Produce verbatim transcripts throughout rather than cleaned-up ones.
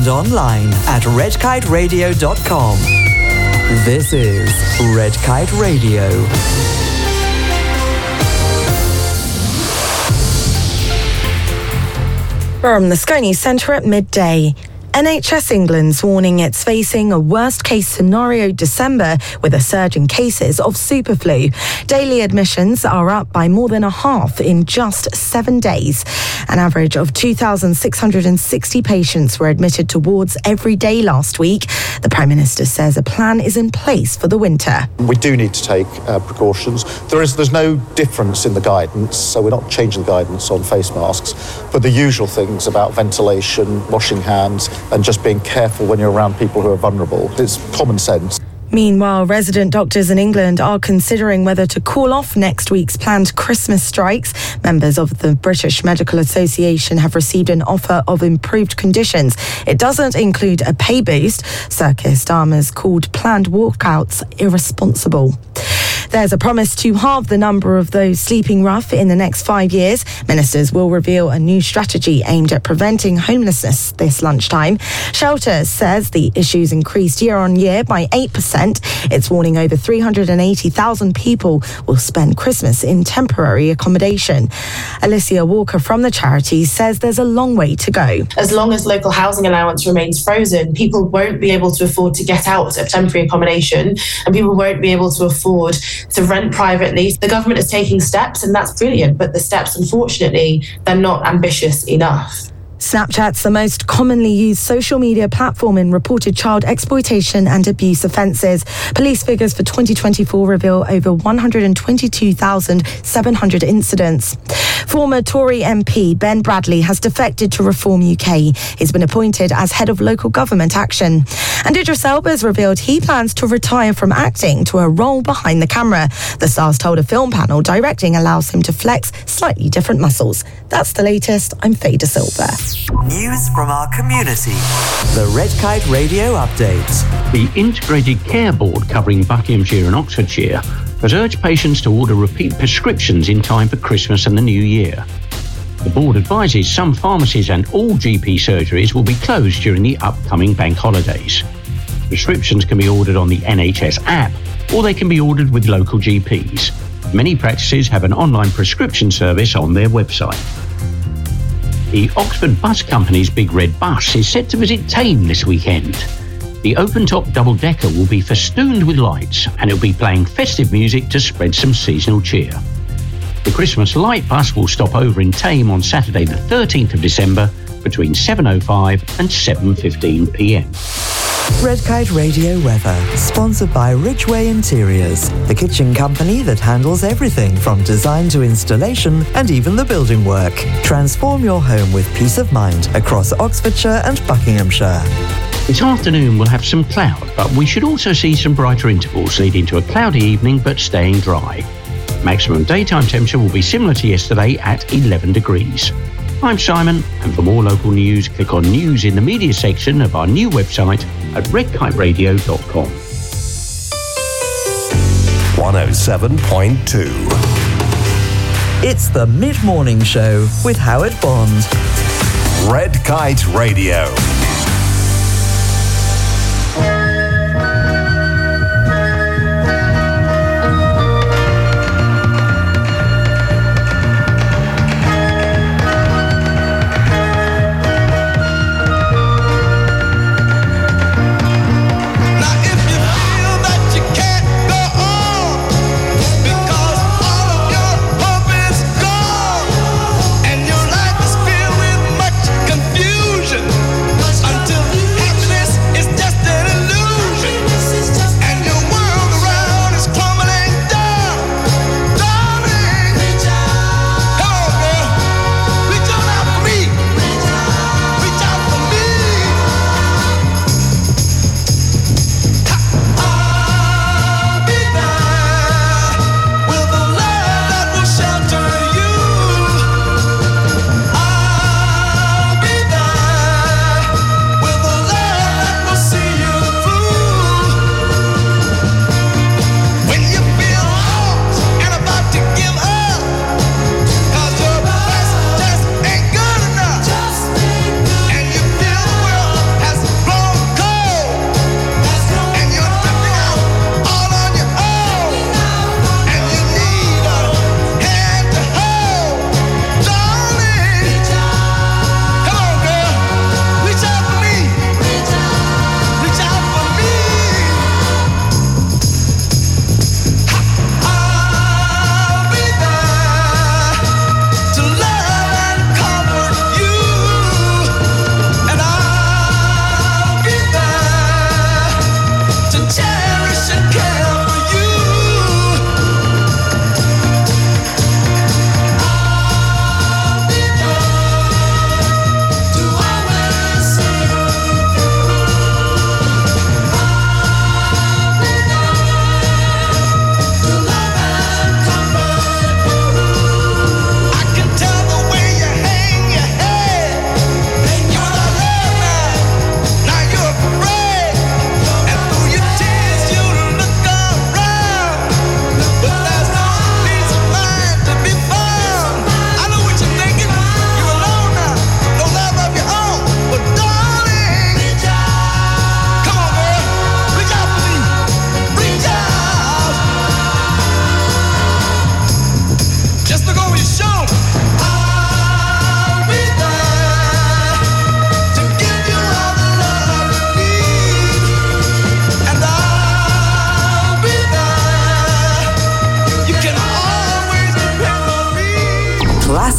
and online at red kite radio dot com. This is Red Kite Radio. From the Sky News Centre at midday. N H S England's warning it's facing a worst-case scenario December with a surge in cases of superflu. Daily admissions are up by more than a half in just seven days. An average of two thousand six hundred sixty patients were admitted to wards every day last week. The Prime Minister says a plan is in place for the winter. We do need to take uh, precautions. There is, there's no difference in the guidance, so we're not changing the guidance on face masks, but the usual things about ventilation, washing hands, and just being careful when you're around people who are vulnerable. It's common sense. Meanwhile, resident doctors in England are considering whether to call off next week's planned Christmas strikes. Members of the British Medical Association have received an offer of improved conditions. It doesn't include a pay boost. Circus Dharma's called planned walkouts irresponsible. There's a promise to halve the number of those sleeping rough in the next five years. Ministers will reveal a new strategy aimed at preventing homelessness this lunchtime. Shelter says the issue's increased year on year by eight percent. It's warning over three hundred eighty thousand people will spend Christmas in temporary accommodation. Alicia Walker from the charity says there's a long way to go. As long as local housing allowance remains frozen, people won't be able to afford to get out of temporary accommodation, and people won't be able to afford to rent privately. The government is taking steps, and that's brilliant, but the steps, unfortunately, they're not ambitious enough. Snapchat's the most commonly used social media platform in reported child exploitation and abuse offences. Police figures for twenty twenty-four reveal over one hundred twenty-two thousand seven hundred incidents. Former Tory M P Ben Bradley has defected to Reform U K. He's been appointed as head of local government action. And Idris Elba has revealed he plans to retire from acting to a role behind the camera. The star's told a film panel directing allows him to flex slightly different muscles. That's the latest. I'm Faye De Silva. News from our community. The Red Kite Radio Update. The Integrated Care Board covering Buckinghamshire and Oxfordshire has urged patients to order repeat prescriptions in time for Christmas and the New Year. The board advises some pharmacies and all G P surgeries will be closed during the upcoming bank holidays. Prescriptions can be ordered on the N H S app, or they can be ordered with local G Ps. Many practices have an online prescription service on their website. The Oxford Bus Company's Big Red Bus is set to visit Thame this weekend. The open-top double-decker will be festooned with lights, and it'll be playing festive music to spread some seasonal cheer. The Christmas Light Bus will stop over in Thame on Saturday the thirteenth of December between seven oh five and seven fifteen p m. Red Kite Radio weather, sponsored by Ridgeway Interiors, the kitchen company that handles everything from design to installation and even the building work. Transform your home with peace of mind across Oxfordshire and Buckinghamshire. This afternoon we'll have some cloud, but we should also see some brighter intervals leading to a cloudy evening but staying dry. Maximum daytime temperature will be similar to yesterday at eleven degrees. I'm Simon, and for more local news, click on News in the Media section of our new website at red kite radio dot com. one oh seven point two. It's the Mid-Morning Show with Howard Bond. Red Kite Radio. Confusion.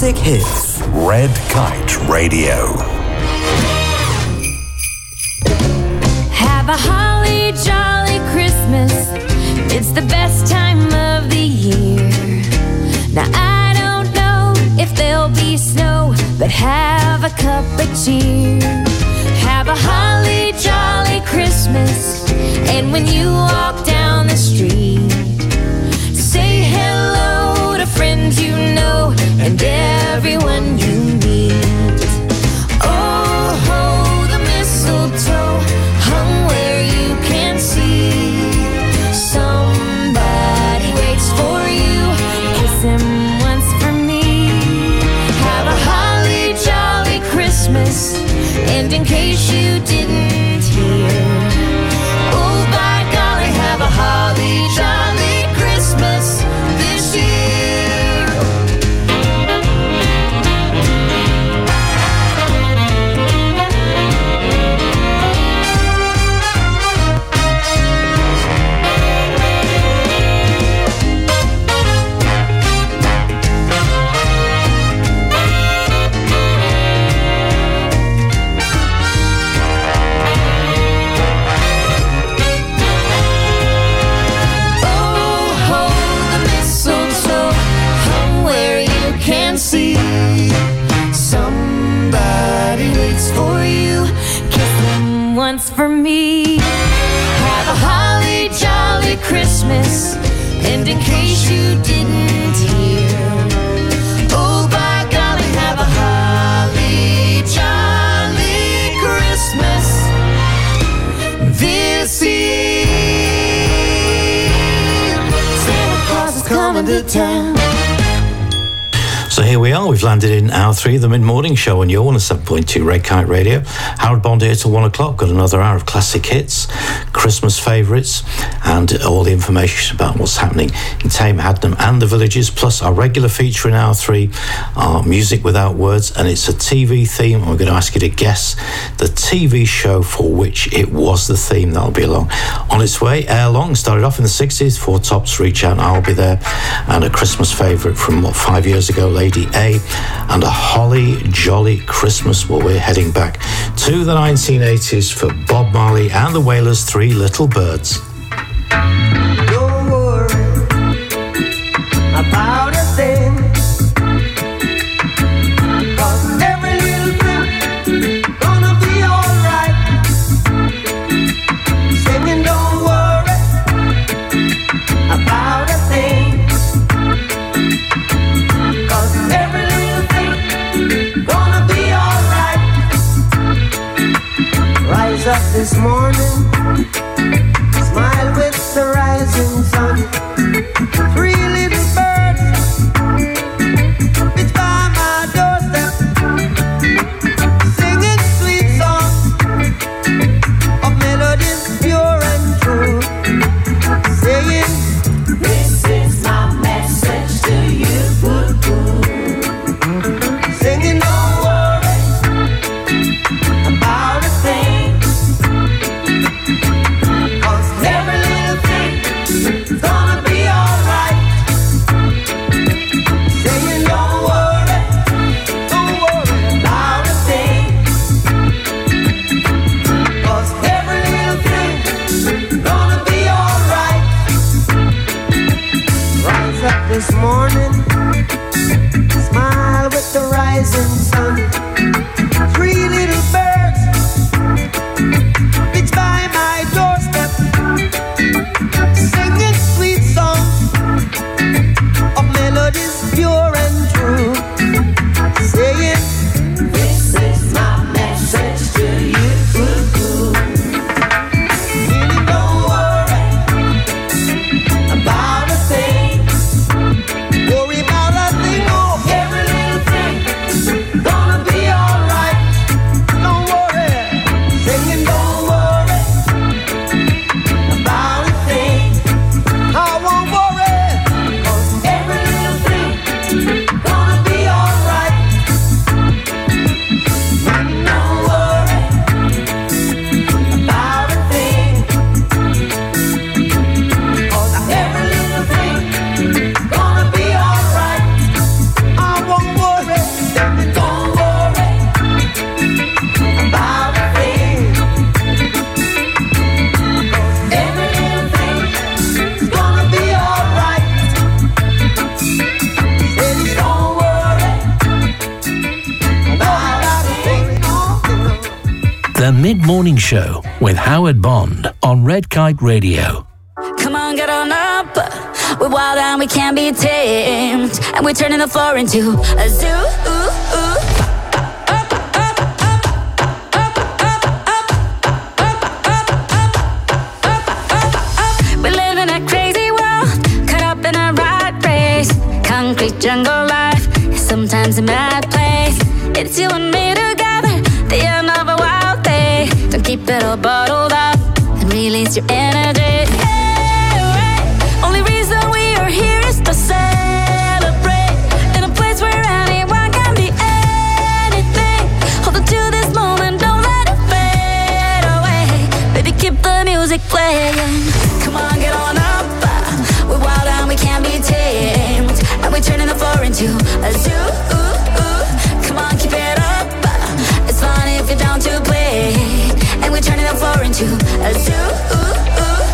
classic hits. Red Kite Radio. Have a holly jolly Christmas. It's the best time of the year. Now I don't know if there'll be snow, but have a cup of cheer. Have a holly jolly Christmas. And when you walk down the street, say hello to friends you know and everyone you meet. Oh, ho, the mistletoe hung where you can see. Somebody waits for you. Kiss him once for me. Have a holly jolly Christmas. And in case you didn't hear, oh, by golly, have a holly jolly Christmas this year. See, somebody waits for you. Kiss them once for me. Have a holly jolly Christmas. And in case you didn't hear, oh, by golly, have a holly jolly Christmas this year. Santa Claus is coming to town. So here we are, we've landed in hour three of the mid-morning show on your one oh seven point two Red Kite Radio. Harold Bond here till one o'clock, got another hour of classic hits, Christmas favourites, and all the information about what's happening in Tame Hadnam and the villages, plus our regular feature in hour three, our Music Without Words, and it's a T V theme. I'm going to ask you to guess the T V show for which it was the theme. That'll be along on its way. Air Long started off in the sixties, Four Tops, Reach Out, I'll Be There, and a Christmas favourite from, what, five years ago, Lady A, and a holly jolly Christmas. Well, we're heading back to the nineteen eighties for Bob Marley and the Wailers' Three Little Birds. Don't worry about a thing, 'cause every little thing gonna be alright. Singing, don't worry about a thing, 'cause every little thing gonna be alright. Rise up this morning, smile with the rising sun. Three little birds pitch by my doorstep, singing sweet songs of melodies pure and true, saying, this is my message to you. Singing, don't worry about a thing, 'cause every Mid-Morning Show with Howard Bond on Red Kite Radio. Come on, get on up. We're wild and we can't be tamed. And we're turning the floor into a zoo. Ooh, ooh. Concrete jungle life is sometimes a mad place. It's you and me together, the end of a wild day. Don't keep it all bottled up and release your energy. Hey, hey. Only reason we are here is to celebrate in a place where anyone can be anything. Hold on to this moment, don't let it fade away. Baby, keep the music playing. Come on, get on up. We're wild and we can't be tamed. And we're turning the floor into a zoo. Ooh, ooh. Come on, keep it up. It's fun if you're down to play. And we're turning the floor into a zoo. Ooh, ooh.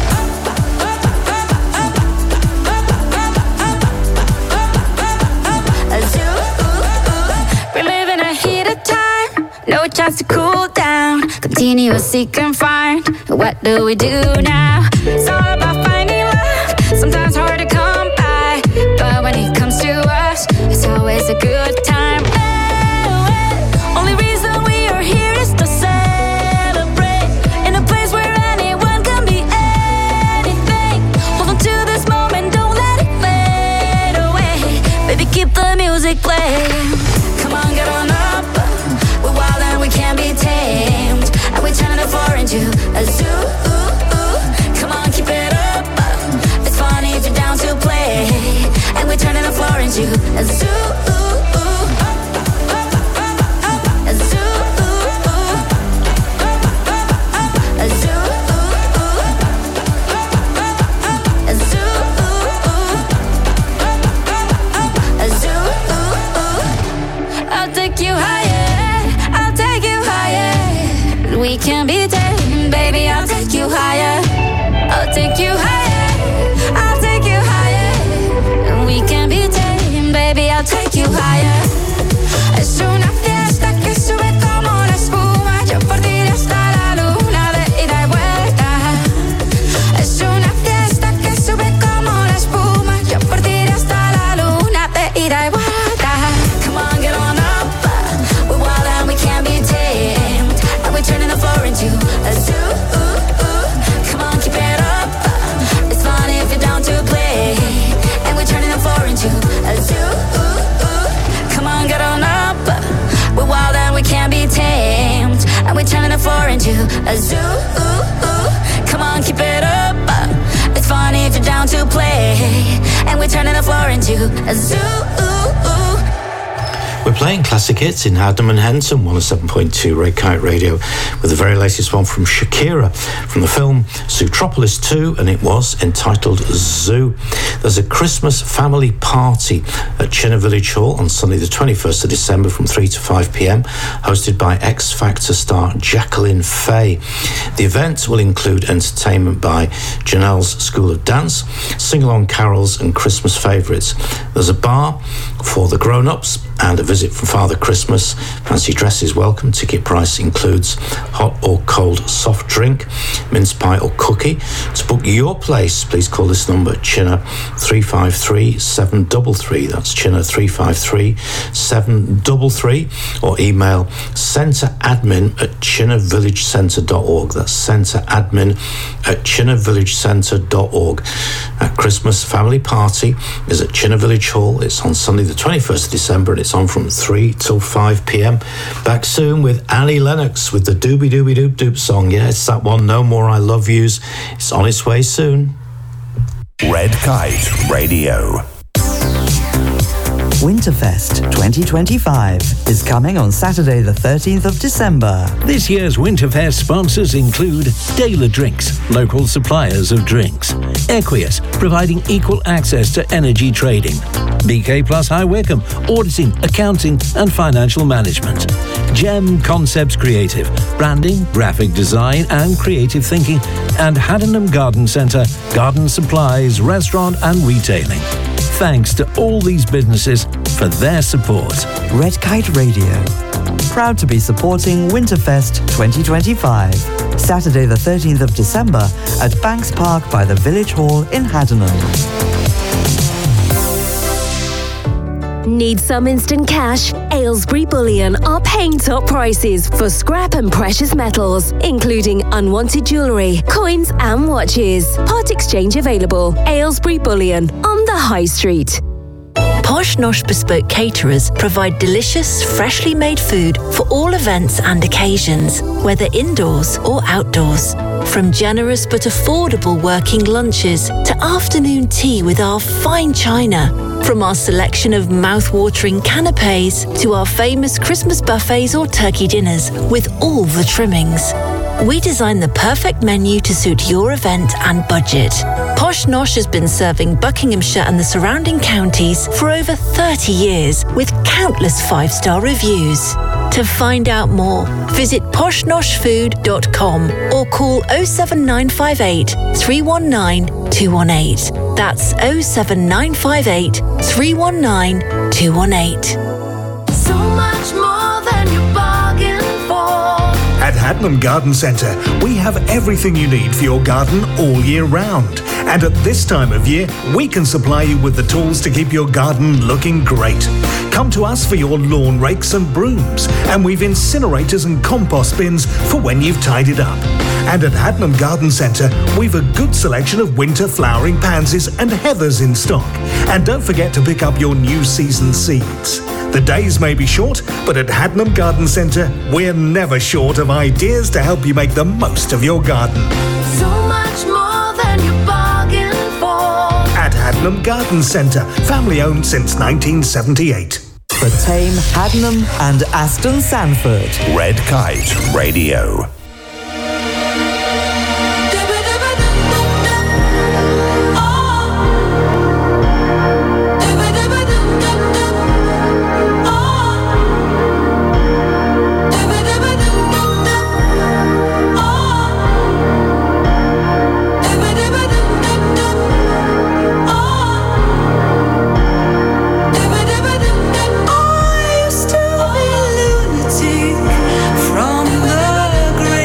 A zoo. Ooh, ooh. We're living a heated time. No chance to cool down. Continuous seek and find. What do we do now? It's all about finding love. Sometimes hard to come by, but when it comes to us, it's always a good time. Oh, oh. Only reason we are here is to celebrate in a place where anyone can be anything. Hold on to this moment, don't let it fade away. Baby, keep the music playing. Come on, get on up. We're wild and we can't be tamed. And we're turning the floor into a zoo. Ooh, ooh. Come on, keep it up. It's funny if you're down to play. And we're turning the floor into a zoo. A zoo. A zoo. A zoo. A zoo. I'll take you higher. I'll take you higher. We can be tamed, baby. I'll take you higher. I'll take you higher. I'll take you higher. We can be tamed, baby. I'll take you higher. Es una fiesta que sube como la espuma. Yo por ti hasta la luna de ida y vuelta. Es una fiesta que sube como la espuma. Yo por ti hasta la luna de ida y vuelta. Come on, get on up. We're wild and we can't be tamed. And we're turning the floor into a zoo. Come on, keep it up. It's fun if you're down to play. And we're turning the floor into a zoo. Come on, get on up. We're wild and we can't be tamed. And we're turning the floor into a zoo. Come on, keep it up. It's fun if you're down to play. And we're turning the floor into a zoo. We're playing classic hits in Hadnam and Henson, one oh seven point two Red Kite Radio, with the very latest one from Shakira from the film Zootropolis two, and it was entitled Zoo. There's a Christmas family party at Chinnor Village Hall on Sunday the twenty-first of December from three to five p.m, hosted by X Factor star Jacqueline Faye. The event will include entertainment by Janelle's School of Dance, sing-along carols and Christmas favourites. There's a bar for the grown-ups and a visit from Father Christmas. Fancy dress is welcome. Ticket price includes hot or cold soft drink, mince pie or cookie. To book your place, please call this number, Chinnor three five three, seven three three. That's Chinnor three five three, seven three three, or email centreadmin at chinnor village centre dot org. That's centreadmin at chinnor village centre dot org. Our Christmas family party is at Chinnor Village Hall. It's on Sunday the twenty-first of December, and it's on from three till five p.m. Back soon with Annie Lennox with the Doobie Doobie Doop Doop song. Yeah, it's that one, No More I Love Yous. It's on its way soon. Red Kite Radio. Winterfest twenty twenty-five is coming on Saturday the thirteenth of December. This year's Winterfest sponsors include Daler Drinks, local suppliers of drinks; Equius, providing equal access to energy trading; B K Plus High Wycombe, auditing, accounting and financial management; Gem Concepts Creative, branding, graphic design and creative thinking; and Haddenham Garden Centre, garden supplies, restaurant and retailing. Thanks to all these businesses for their support. Red Kite Radio. proud to be supporting Winterfest twenty twenty-five. Saturday the thirteenth of December at Banks Park by the Village Hall in Haddenham. Need some instant cash? Aylesbury Bullion are paying top prices for scrap and precious metals, including unwanted jewellery, coins and watches. Part exchange available. Aylesbury Bullion on the High Street. Posh Nosh Bespoke Caterers provide delicious, freshly made food for all events and occasions, whether indoors or outdoors. From generous but affordable working lunches to afternoon tea with our fine china. From our selection of mouth-watering canapes to our famous Christmas buffets or turkey dinners with all the trimmings. We design the perfect menu to suit your event and budget. Posh Nosh has been serving Buckinghamshire and the surrounding counties for over thirty years with countless five-star reviews. To find out more, visit posh nosh food dot com or call oh seven nine five eight, three one nine, two one eight. That's oh seven nine five eight, three one nine, two one eight. So much more than you bargained for. At Haddenham Garden Centre, we have everything you need for your garden all year round. And at this time of year, we can supply you with the tools to keep your garden looking great. Come to us for your lawn rakes and brooms, and we've incinerators and compost bins for when you've tidied up. And at Haddenham Garden Centre, we've a good selection of winter flowering pansies and heathers in stock. And don't forget to pick up your new season seeds. The days may be short, but at Haddenham Garden Centre, we're never short of ideas to help you make the most of your garden. So much more than you bargained for. At Haddenham Garden Centre, family owned since nineteen seventy-eight. For Tame, Haddenham and Aston Sandford. Red Kite Radio. From the grave.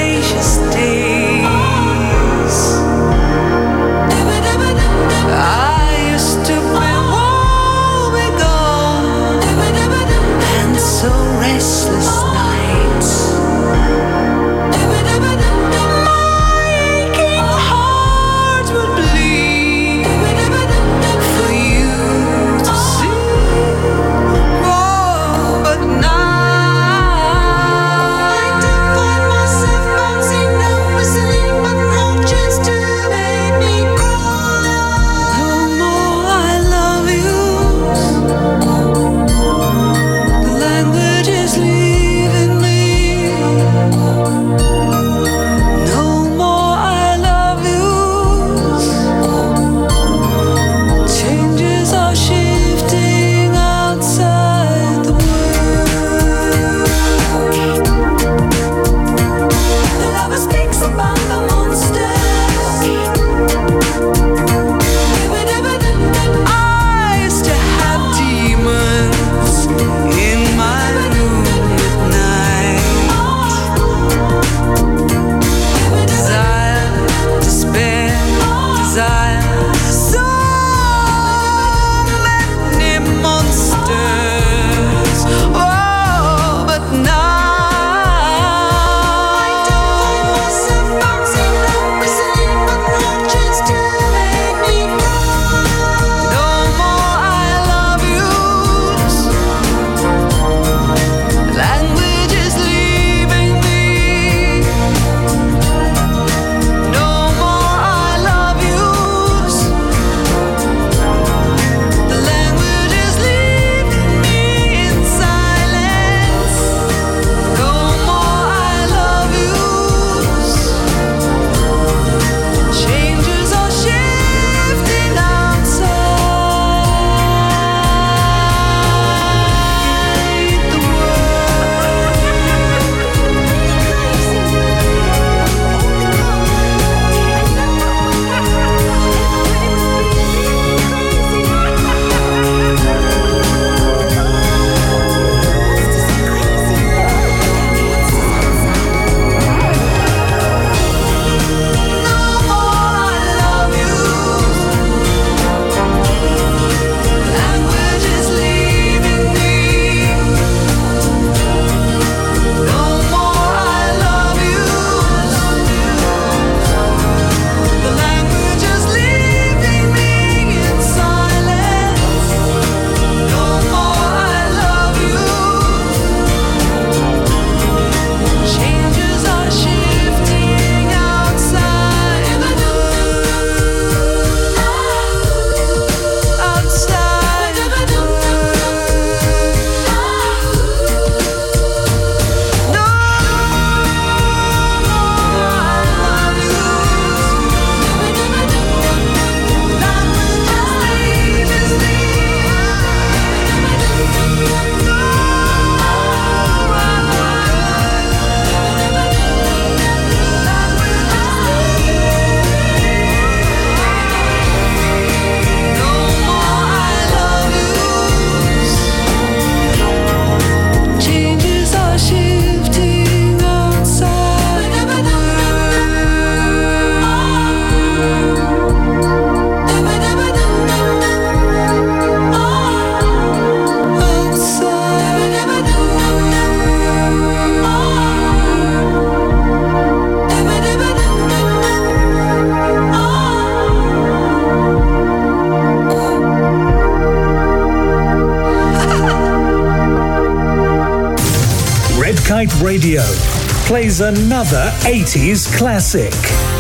Radio plays another eighties classic.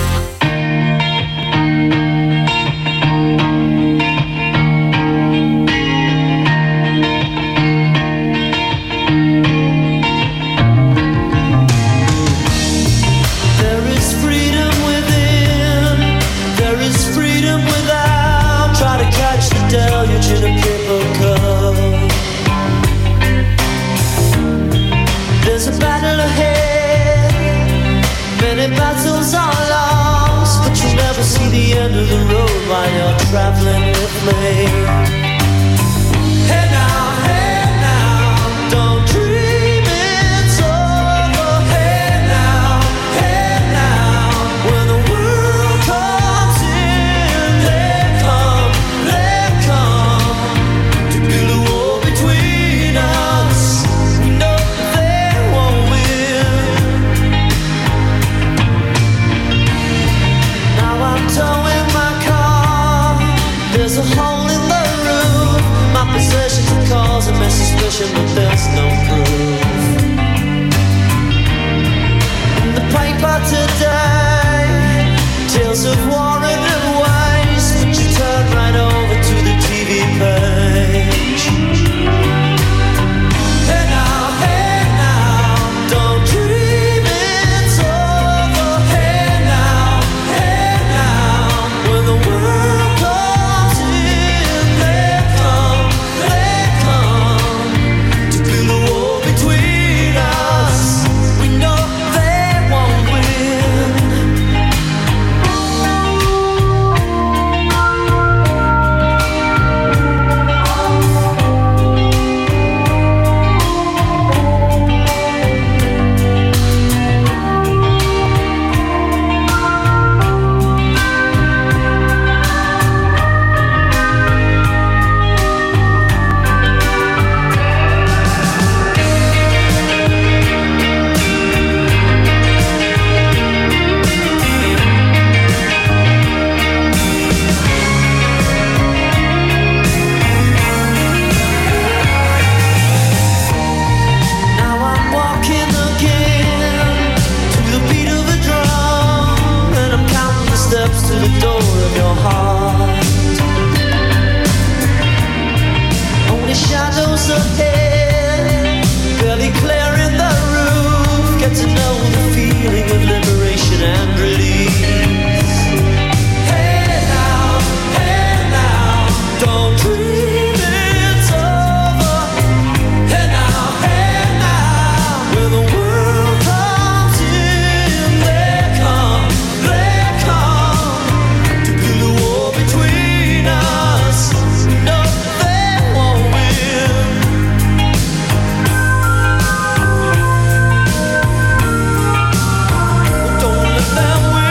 Traveling with me. Hey now, hey now, don't dream it's over. Hey now, hey now, when the world comes in, they come, they come to build a wall between us. We know they won't win. Now I'm towing my car. There's a hole in the roof. My possessions are causing me suspicion, but there's no proof. In the paper today, tales of war and waste, but you turn right over to the T V page. Hey now, hey now, don't dream it's over. Hey now, hey now, when the world comes in, they come, they come to build a wall between us. We know they won't win. Now I'm walking again to the beat of a drum, and I'm counting the steps to the door of your heart. Only shadows ahead, barely clearing the roof. Get to know the feeling of liberation and release. Hey now, hey now, don't dream it's over. Hey now, hey now, when the world comes in, they come, they come to build a wall between us. No, they won't win. Don't let them win.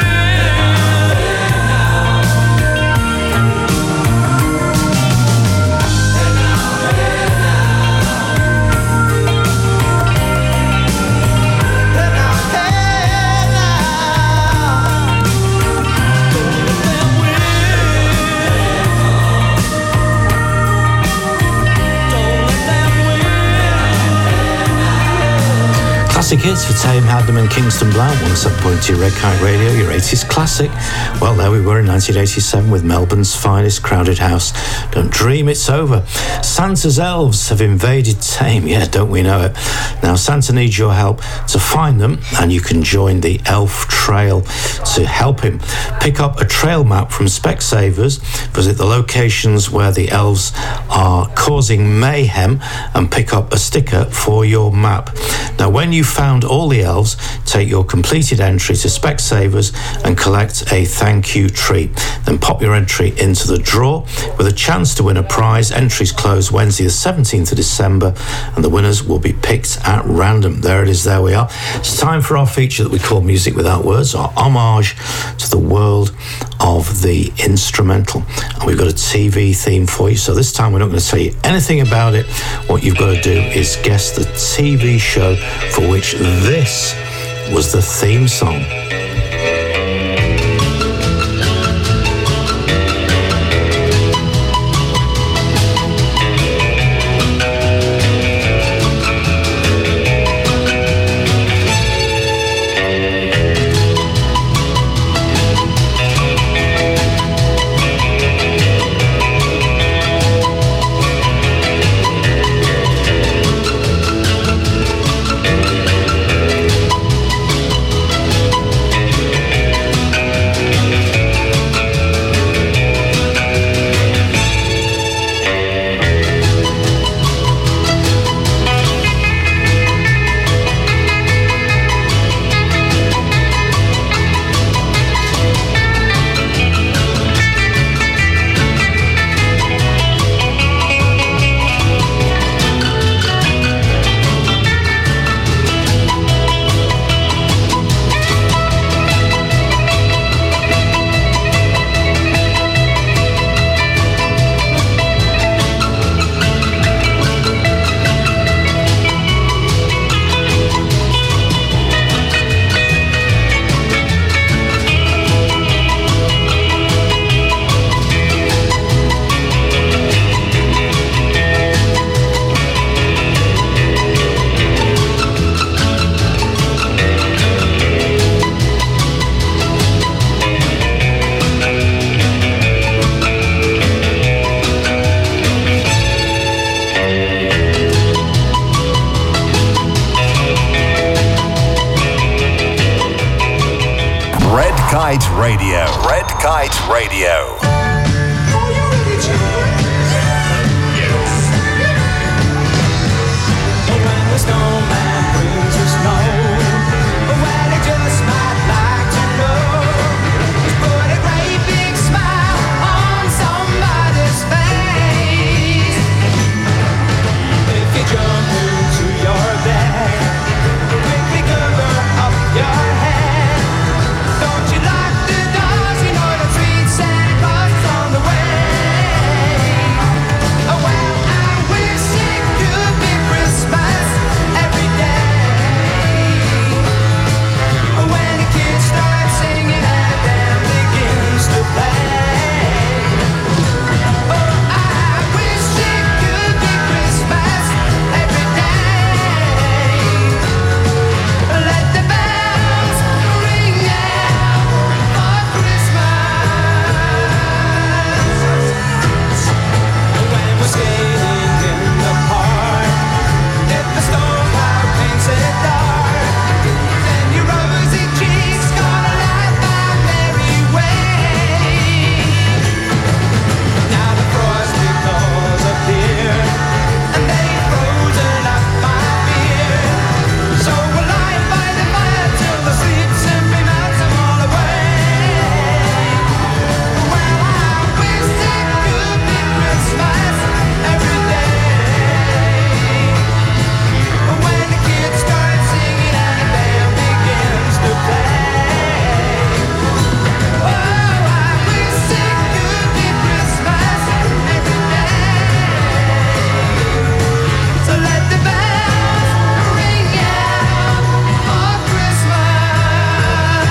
Classic hits for Tame Hadlam and Kingston Blount, one oh seven point two Red Kite Radio, your eighties classic. Well, there we were in nineteen eighty-seven with Melbourne's finest crowded house. Don't dream it's over. Santa's elves have invaded Tame, yeah, don't we know it? Now, Santa needs your help to find them, and you can join the Elf Trail to help him. Pick up a trail map from Specsavers, visit the locations where the elves are causing mayhem, and pick up a sticker for your map. Now, when you've found all the elves, take your completed entry to Specsavers and collect a thank you treat. Then pop your entry into the draw with a chance to win a prize. Entries close Wednesday the seventeenth of December, and the winners will be picked at random. There it is, there we are. It's time for our feature that we call Music Without Words, our homage to the world of the instrumental. And we've got a T V theme for you, so this time we're not going to tell you anything about it. What you've got to do is guess the T V show for which this was the theme song. Red Kite Radio. Red Kite Radio. When the snowman brings the snow, well, he just might like to know. He's put a great big smile on somebody's face. If you jump into your bed, quickly cover up your head. Don't you lock the doors, you know the sweet Santa Claus on the way. Oh, well, I wish it could be Christmas every day. When the kids start singing and the band begins to play. Oh, I wish it could be Christmas every day. Let the bells ring out for Christmas. When we're skating in the park, if the snowplow paints it dark, then your rosy cheeks gonna light my merry way. Now the frosty thaws appear, and they've frozen up my beer. So we'll lie by the fire till the sleep simply melts them all away. Well, I wish it could be Christmas every day. When the kids start singing and the band begins to play. Oh, I wish it could be Christmas every day. So let the bells ring out for Christmas.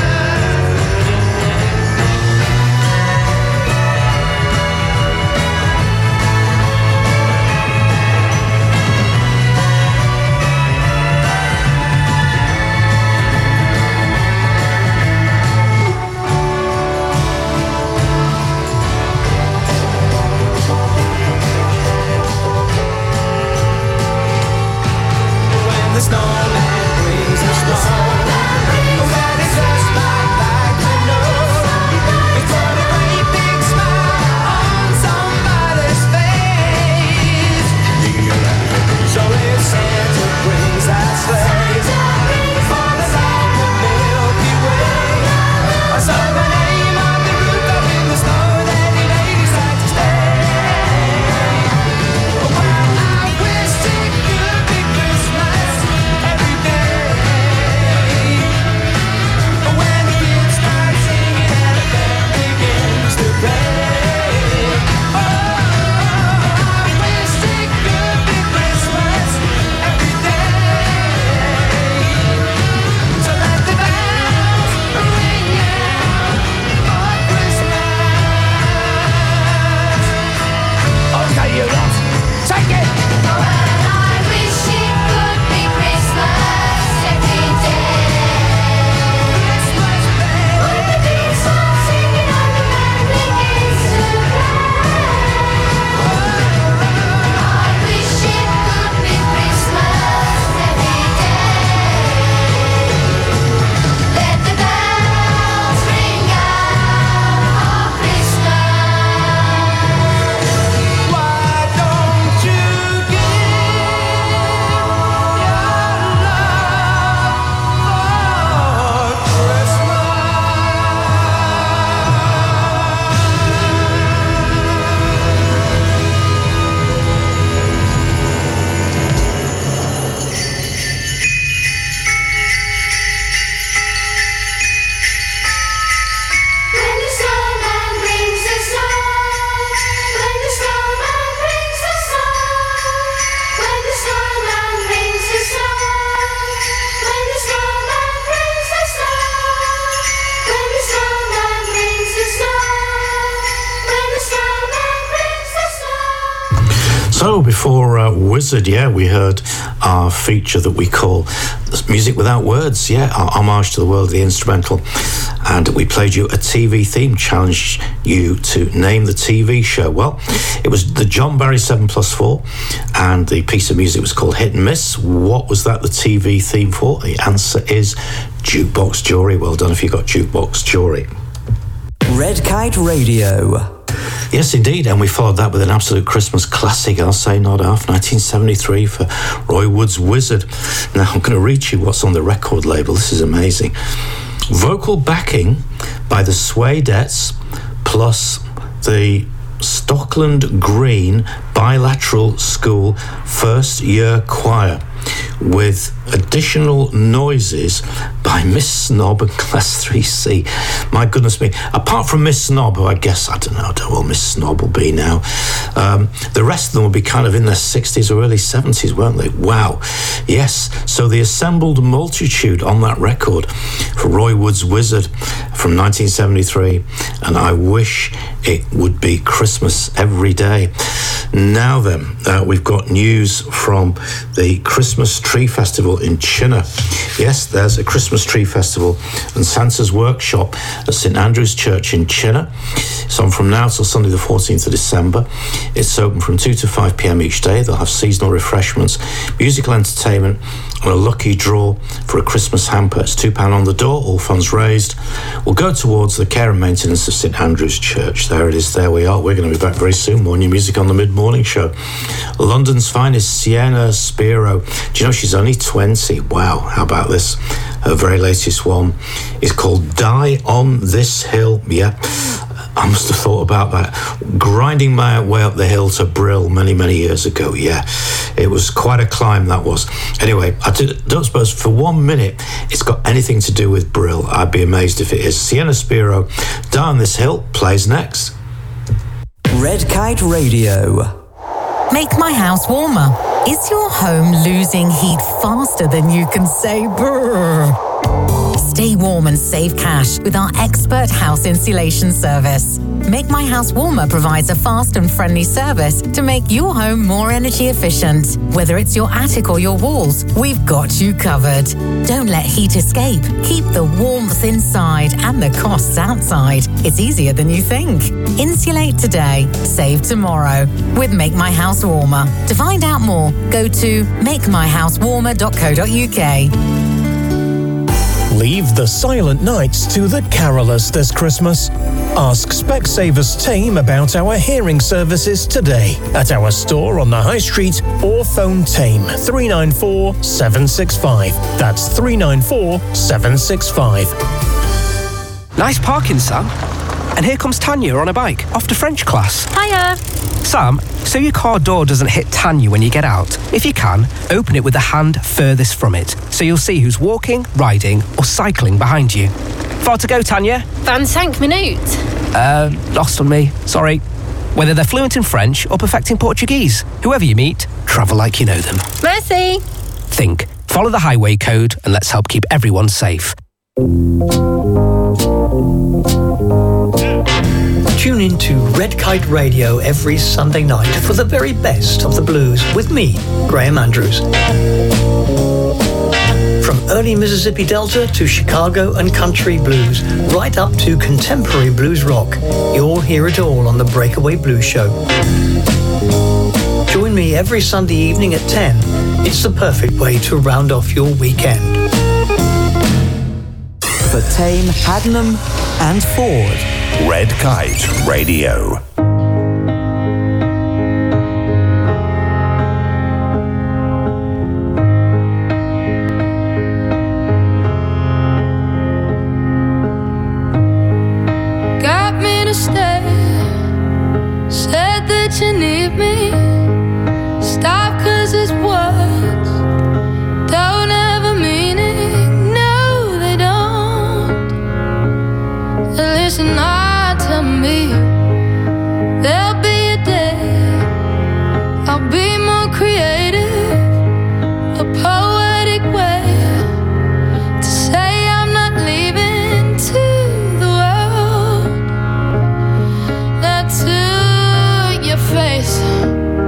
When the snowman brings the snow, well, he just might like to know. He's put a great big smile on somebody's face. So if Santa brings that sleigh, all along the Milky Way, I saw the name on the roof up in the snow that he made decide to stay. Well, I wish it could be Christmas every day. When the kids start singing and the band begins to play. Oh, I wish it could be Christmas every day. So let the bells ring out for Christmas. Okay, you lot, take it. I wish it could be Christmas every day. Christmas Day. When the kids start singing and the band begins to play. I wish it could be Christmas every day. Let the bells ring out for Christmas. Why don't you give your love for Christmas? When the snowman brings the snow, when the snowman brings the snow, when the snowman brings the snow, when the snowman brings the snow, when the snowman brings the snow, when the snowman brings the snow. So before uh, Wizard, yeah, we heard our feature that we call Music Without Words, yeah, our homage to the world of the instrumental. And we played you a T V theme, challenged you to name the T V show. Well, it was the John Barry seven plus four, and the piece of music was called Hit and Miss. What was that the T V theme for? The answer is Jukebox Jury. Well done if you got Jukebox Jury. Red Kite Radio. Yes, indeed, and we followed that with an absolute Christmas classic, I'll say not half, nineteen seventy-three for Roy Wood's Wizard. Now, I'm going to read you what's on the record label. This is amazing. Vocal backing by the Swadettes plus the Stockland Green Bilateral School First Year Choir, with additional noises by Miss Snob and Class three C. My goodness me. Apart from Miss Snob, who I guess, I don't know, I don't know what Miss Snob will be now, um, the rest of them will be kind of in their sixties or early seventies, won't they? Wow. Yes, so the assembled multitude on that record for Roy Wood's Wizard from nineteen seventy-three, and I wish it would be Christmas every day. Now then, uh, we've got news from the Christmas Tree Festival in Chinner. Yes, there's a Christmas Tree Festival and Santa's Workshop at St Andrew's Church in Chinner. It's on from now till Sunday the fourteenth of December. It's open from two to five p.m. each day. They'll have seasonal refreshments, musical entertainment, and a lucky draw for a Christmas hamper. It's two pounds on the door. All funds raised will go towards the care and maintenance of St Andrew's Church. There it is. There we are. We're going to be back very soon. More new music on the mid-morning show. London's finest, Sienna Spiro. Do you know she's only twenty? Wow. How about this? Her very latest one is called Die on This Hill. Yeah. I must have thought about that. Grinding my way up the hill to Brill many, many years ago. Yeah, it was quite a climb, that was. Anyway, I don't suppose for one minute it's got anything to do with Brill. I'd be amazed if it is. Sienna Spiro, Down This Hill, plays next. Red Kite Radio. Make my house warmer. Is your home losing heat faster than you can say brrr? Stay warm and save cash with our expert house insulation service. Make My House Warmer provides a fast and friendly service to make your home more energy efficient. Whether it's your attic or your walls, we've got you covered. Don't let heat escape. Keep the warmth inside and the costs outside. It's easier than you think. Insulate today, save tomorrow with Make My House Warmer. To find out more, go to make my house warmer dot co dot uk. Leave the silent nights to the carolers this Christmas. Ask Specsavers team about our hearing services today at our store on the High Street or phone team three nine four seven six five. That's three nine four seven six five. Nice parking, Sam. And here comes Tanya on a bike, off to French class. Hiya. Sam, so your car door doesn't hit Tanya when you get out. If you can, open it with the hand furthest from it, so you'll see who's walking, riding, or cycling behind you. Far to go, Tanya? vingt-cinq minutes. Uh, lost on me. Sorry. Whether they're fluent in French or perfecting Portuguese, whoever you meet, travel like you know them. Merci. Think. Follow the highway code and let's help keep everyone safe. Tune in to Red Kite Radio every Sunday night for the very best of the blues with me, Graham Andrews. From early Mississippi Delta to Chicago and country blues, right up to contemporary blues rock, you'll hear it all on the Breakaway Blues Show. Join me every Sunday evening at ten. It's the perfect way to round off your weekend. For Tame, Haddenham and Ford. Red Kite Radio. Got me to stay. Said that you need me. Stop 'cause it's words don't have a meaning. No, they don't. Listen, I to me, there'll be a day I'll be more creative, a poetic way to say I'm not leaving to the world, not to your face.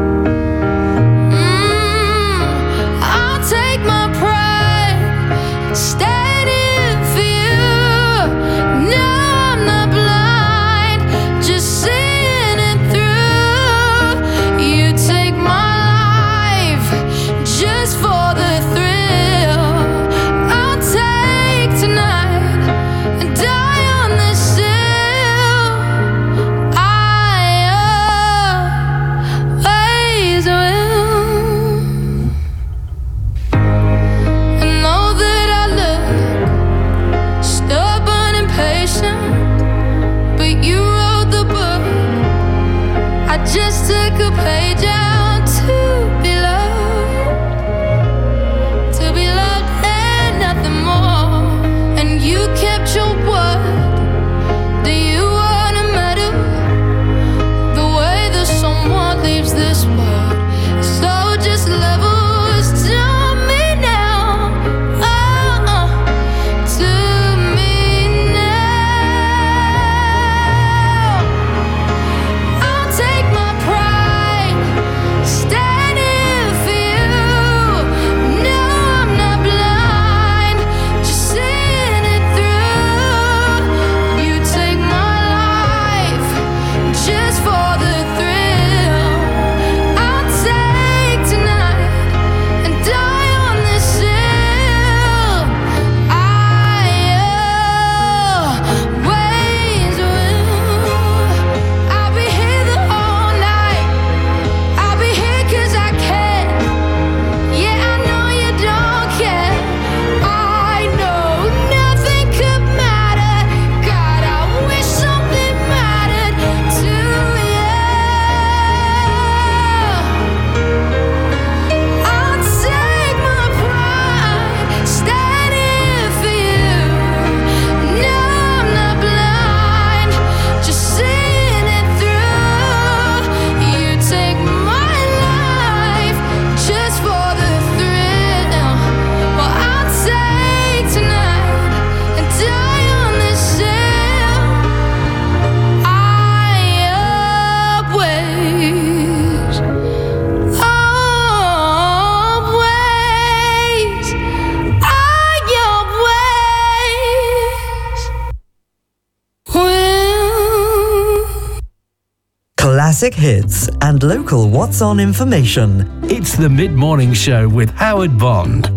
classic hits and local What's On information. It's the Mid-Morning Show with Howard Bond.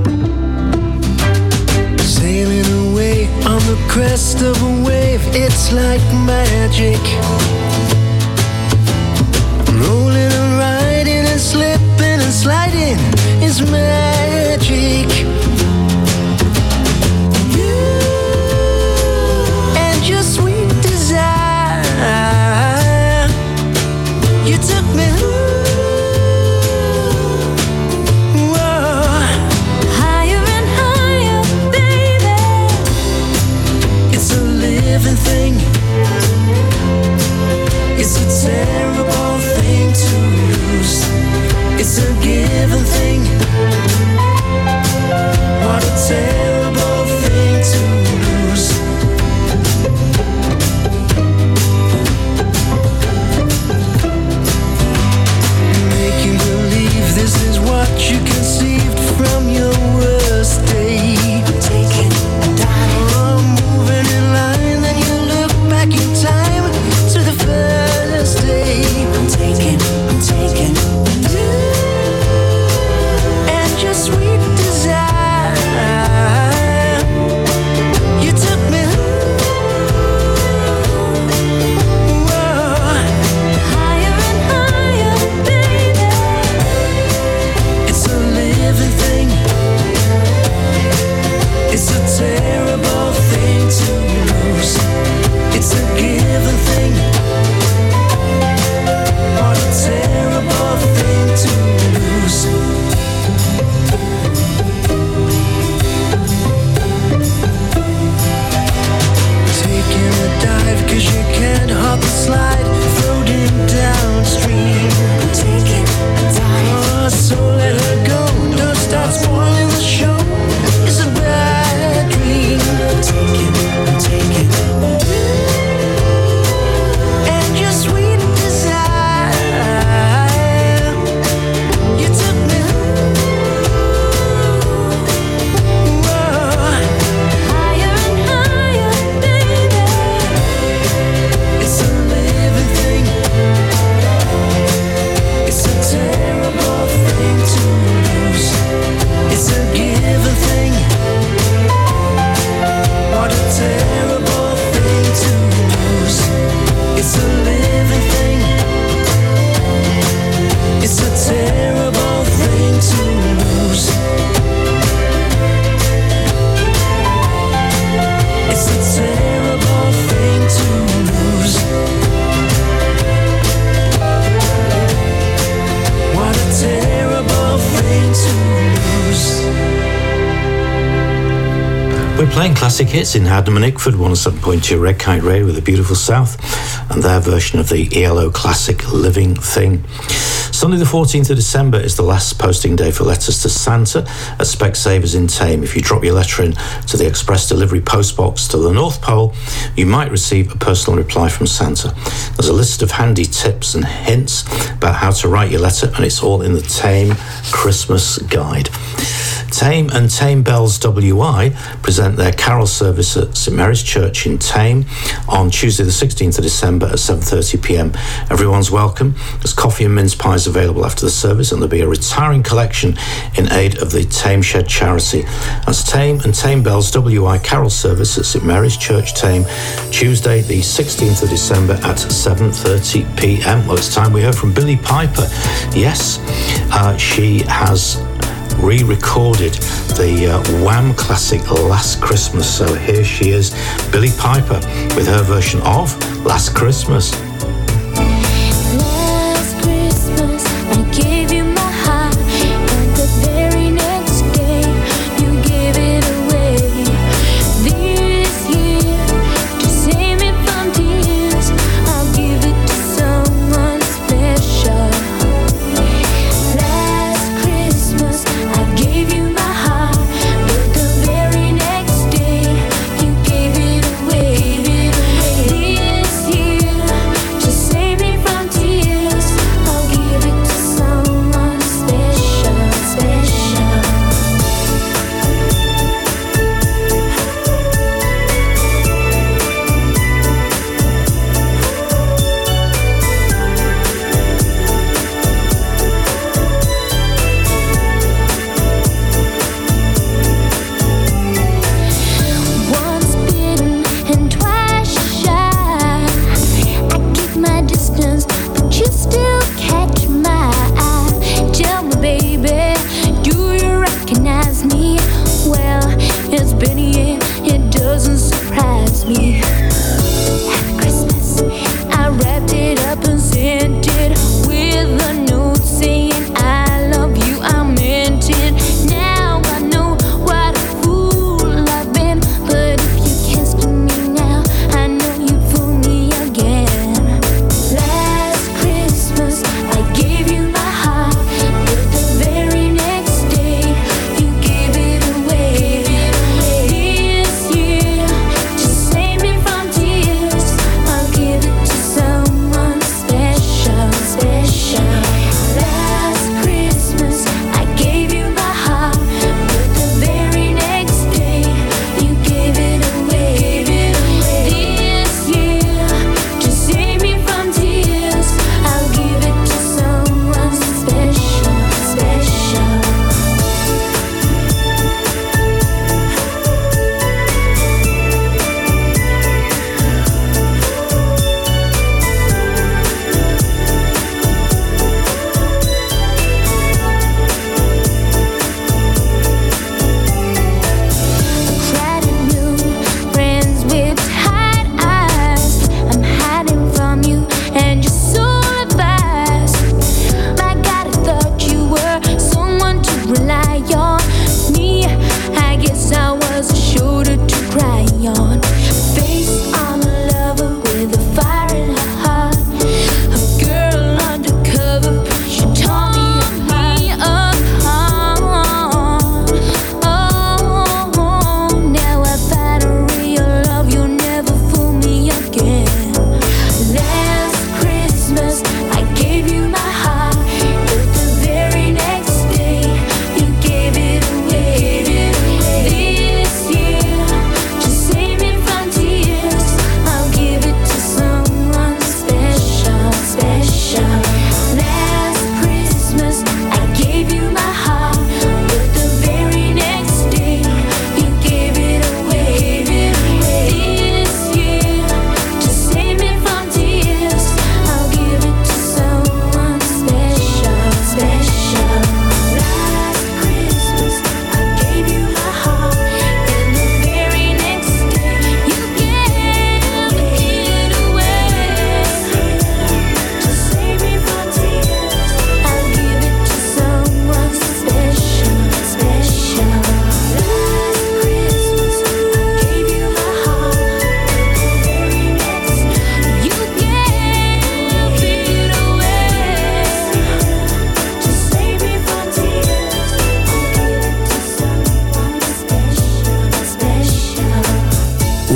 Sailing away on the crest of a wave, it's like magic. Rolling and riding and slipping and sliding is magic. You and your sweet desire, you took me whoa, Higher and higher, baby. it's a living thing. It's a terrible thing to lose. It's a given thing. What a terrible thing to lose. Making believe this is what you conceived from your worst day. Taking a dive. Oh, moving in line, then you look back in time to the first day. I'm taking, I'm taking you and your sweet desire. You took me whoa, Higher and higher, baby. it's a living thing. It's a terrible thing to lose. It's a given thing. What a terrible thing to lose. Taking a dive cause you can't hop the slide, floating downstream. Taking a dive. Oh, so let her go. Don't start spoiling the show. It's a bad dream. Taking, taking and your sweet desire. You took me whoa, Higher and higher, baby. it's a living thing. It's a terrible thing to lose. It's a given thing. What a terrible thing to lose. It's a living thing. It's a terrible thing to lose. It's a terrible thing to lose. What a terrible thing to lose. We're playing classic hits in Hadnam and Ickford, one oh seven point two Red Kite Radio with the beautiful South and their version of the E L O classic Living Thing. Sunday the fourteenth of December is the last posting day for letters to Santa at Specsavers in Tame. If you drop your letter in to the express delivery postbox to the North Pole, you might receive a personal reply from Santa. There's a list of handy tips and hints about how to write your letter, and it's all in the Tame Christmas Guide. Tame and Tame Bells W I present their carol service at St Mary's Church in Tame on Tuesday the sixteenth of December at seven thirty p m. Everyone's welcome. There's coffee and mince pies available after the service, and there'll be a retiring collection in aid of the Tame Shed charity. That's Tame and Tame Bells W I carol service at St Mary's Church, Tame, Tuesday the sixteenth of December at seven thirty p m. Well, it's time we heard from Billie Piper. Yes, uh, she has re-recorded the uh, Wham classic Last Christmas. So here she is, Billie Piper, with her version of Last Christmas. Last Christmas, I gave you my heart, and the very next day, you gave it away. This year, to save me from tears, I'll give it to someone special. Last Christmas, I gave you my heart, but the very next day, you gave it away. This year,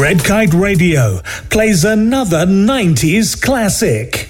Red Kite Radio plays another nineties classic.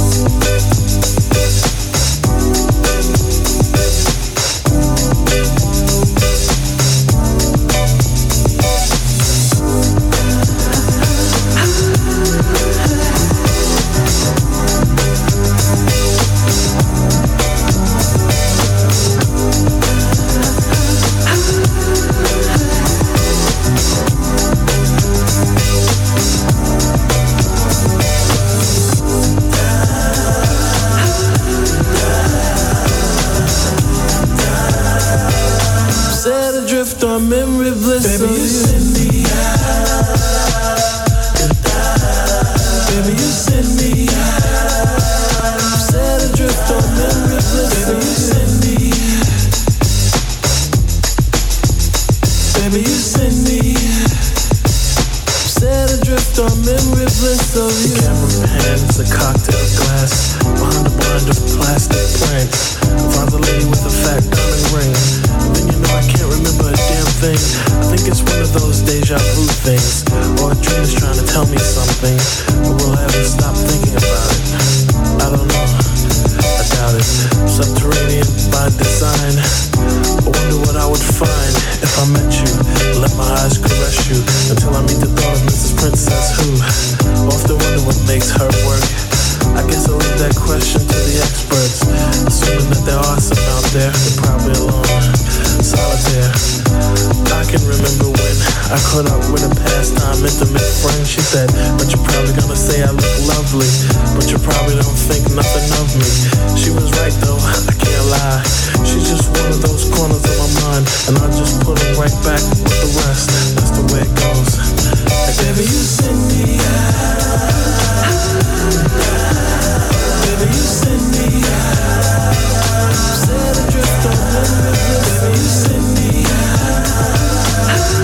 Memory bliss baby, you send me out. Baby, you send me out. Set adrift on memory bliss. Baby, you send me. Baby, you send me. Set adrift on memory bliss of you. Camera pans, a cocktail glass, behind a blind of plastic plants. Finds a lady with a fat diamond ring. Then you know I can't remember a damn thing. I think it's one of those deja vu things, or a dream is trying to tell me something, but will I ever stop thinking about it? I don't know, I doubt it. Subterranean by design. I wonder what I would find if I met you. Let my eyes caress you until I meet the thought of Missus Princess who often wonder what makes her work. I guess I'll leave that question to the experts, assuming that there are some out there. They're probably alone, solitaire. I can remember when I caught up with a pastime intimate friend. She said, but you're probably gonna say I look lovely, but you probably don't think nothing of me. She was right though, I can't lie. She's just one of those corners of my mind, and I just put her right back with the rest. That's the way it goes. Like, baby, you send me out. Baby, you send me out. Set adrift on memory bliss. Baby, you send me out.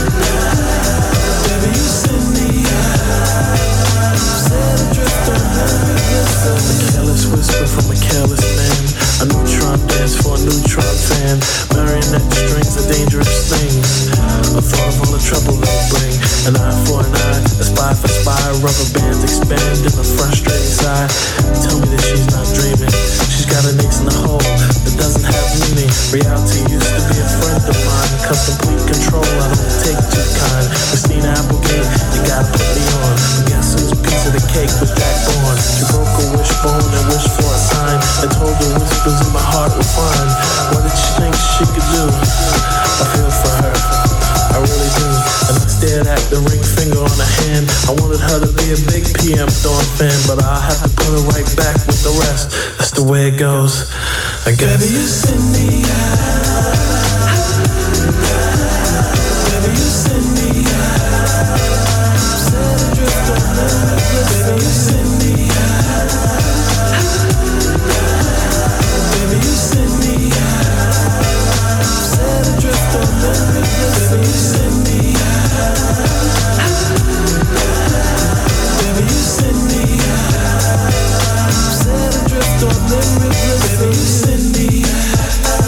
Baby, you send me out. Set adrift on memory bliss. A careless whisper from a careless man. A neutron dance for a neutron fan. Marionette strings are dangerous things. A thought of all the trouble they bring. An eye for an eye, a spy for spy. Rubber bands expand in a frustrating sigh. Tell me that she's not dreaming. She's got an ace in the hole that doesn't have meaning. Reality used to be a friend of mine. Cause complete control, I don't take too kind. Christina Applegate, you gotta put me on. But guess whose piece of the cake was Jack Bourne? She broke a wishbone and wished for a sign, and told the whispers in my heart were fine. What did she think she could do? I feel for her, I really do. And I stared at the ring finger on her hand. I wanted her to be a big P M Dawn fan, but I had to put her right back with the rest. That's the way it goes, I guess. Baby, you send me out. Baby, you send me out. Set adrift on memory bliss. Baby, you send me out. Baby, you send me out. Set adrift on memory bliss. Baby, you send me out. Baby, you send me out. Set adrift on memory bliss. Baby, you send me out.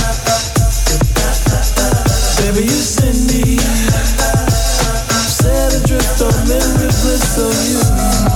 Baby, you send me out. Set adrift on memory bliss of you.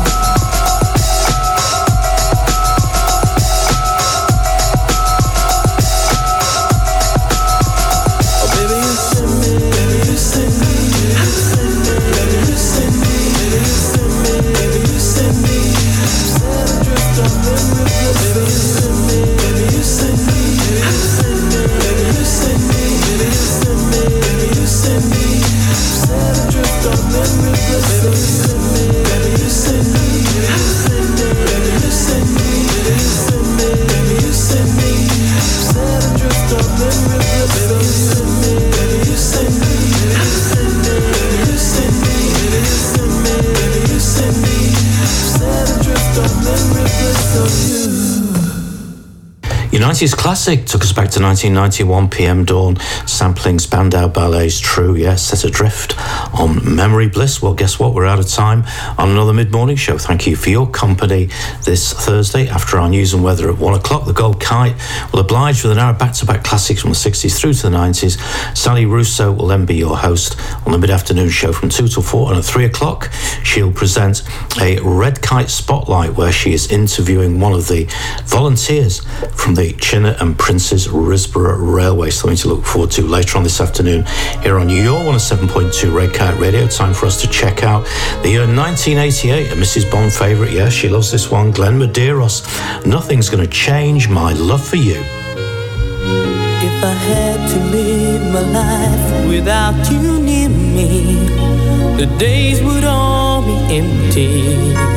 nineties classic took us back to nineteen ninety-one, P M Dawn, sampling Spandau Ballet's True, yes, Set Adrift on Memory Bliss. Well, guess what? We're out of time on another mid-morning show. Thank you for your company this Thursday. After our news and weather at one o'clock, the Gold Kite will oblige with an hour back-to-back classics from the sixties through to the nineties. Sally Russo will then be your host on the mid-afternoon show from two till four, and at three o'clock she'll present a Red Kite Spotlight where she is interviewing one of the volunteers from the Chinner and Princes Risborough Railway. Something to look forward to later on this afternoon here on New York one oh seven point two Red Kite Radio. Time for us to check out the year nineteen eighty-eight, a Missus Bond favourite. Yes, she loves this one. Glenn Medeiros, Nothing's Gonna Change My Love for You. If I had to live my life without you near me, the days would all be empty.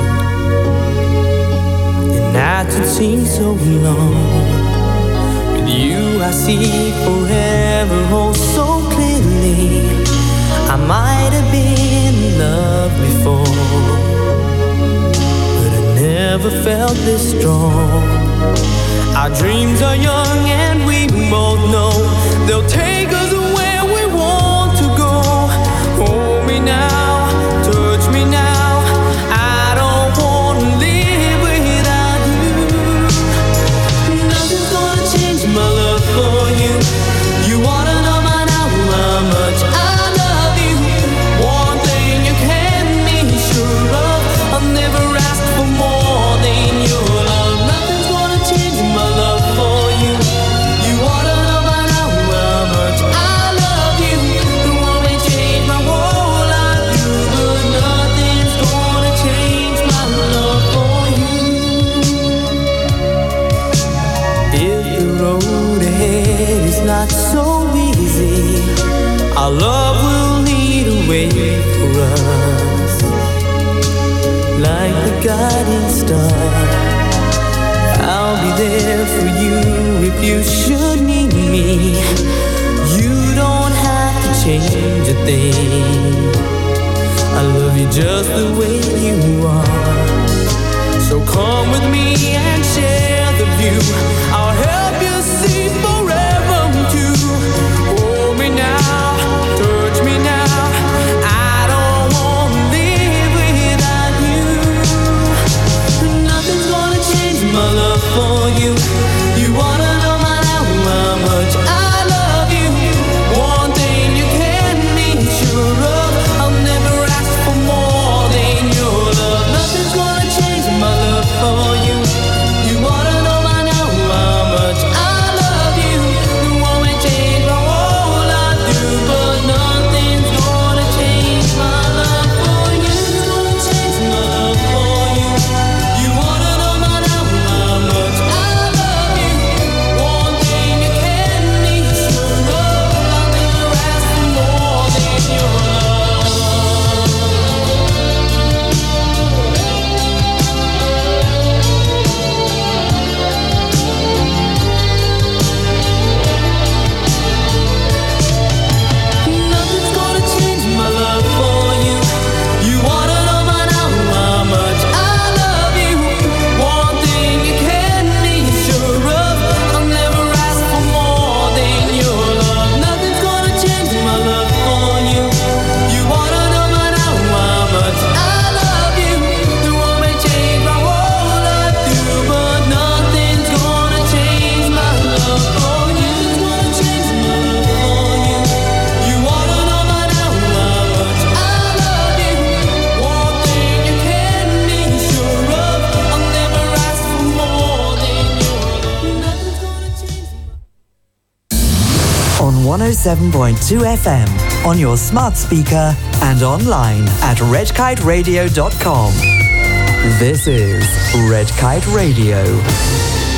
The nights would seem so long. With you I see forever oh so clearly. I might have been in love before, but I never felt this strong. Our dreams are young and we both know they'll take us where we want to go. Hold me now, touch me now. I don't want to live without you. Nothing's gonna change my love for you. You wanna know by now how much I love you. One thing you can be sure of, I'll never ask for more than your love. Nothing's gonna change my love for you. You wanna know by now how much I love you. It won't change my whole life, you, but nothing's gonna change my love for you. If the road ahead is not so easy, our love will lead a way for us, like the guiding star. I'll be there for you if you should need me. You don't have to change a thing. I love you just the way you are. So come with me and share the view. I'll help you see forever too. Hold me now, touch me now. I don't want to live without you. Nothing's gonna change my love for you. You wanna know by now how much I love you. One thing you can be sure of, I'll never ask for more than your love. Nothing's gonna change my love for you. You wanna know by now how much I love you. It won't change my whole life, do, but nothing's gonna change my love for you. Gonna change my love for you. You wanna know by now how much I love you. One thing you can be sure of, I'll never ask for more than your love. Nothing's gonna change my love for you. You wanna know by now how much I love you. One thing you can be sure of, I'll never ask for more than your love. Nothing's gonna change my love for you. You wanna know by now how much I love you. It won't change my whole life, too, but nothing's gonna change my love for you. Gonna change my love for you. You wanna know by now how much I love you. One thing you can be sure of, I'll never ask for more than your love. Nothing's gonna change. On one oh seven point two F M, on your smart speaker, and online at red kite radio dot com. This is Red Kite Radio.